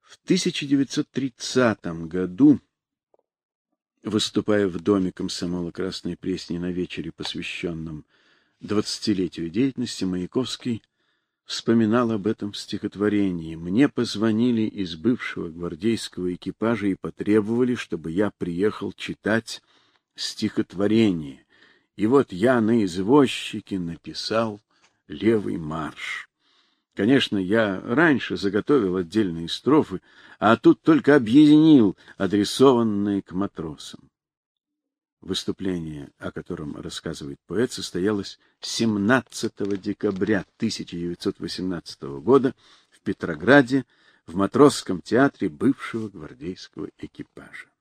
В 1930 году, выступая в Доме комсомола Красной Пресни на вечере, посвященном 20-летию деятельности, Маяковский вспоминал об этом в стихотворении. «Мне позвонили из бывшего гвардейского экипажа и потребовали, чтобы я приехал читать стихотворение. И вот я на извозчике написал левый марш. Конечно, я раньше заготовил отдельные строфы, а тут только объединил адресованные к матросам». Выступление, о котором рассказывает поэт, состоялось 17 декабря 1918 года в Петрограде в Матросском театре бывшего гвардейского экипажа.